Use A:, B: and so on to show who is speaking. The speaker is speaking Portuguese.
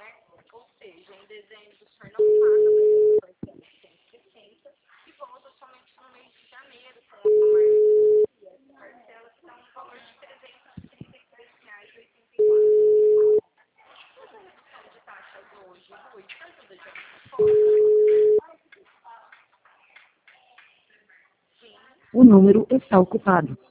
A: Ou seja, em dezembro o senhor não paga mais o parcela de 160 e volta somente no mês de janeiro com a parcela que dá um valor de R$ 333,84. Essa redução de taxas hoje, Rui, te ajuda de alguma forma?
B: O número está ocupado.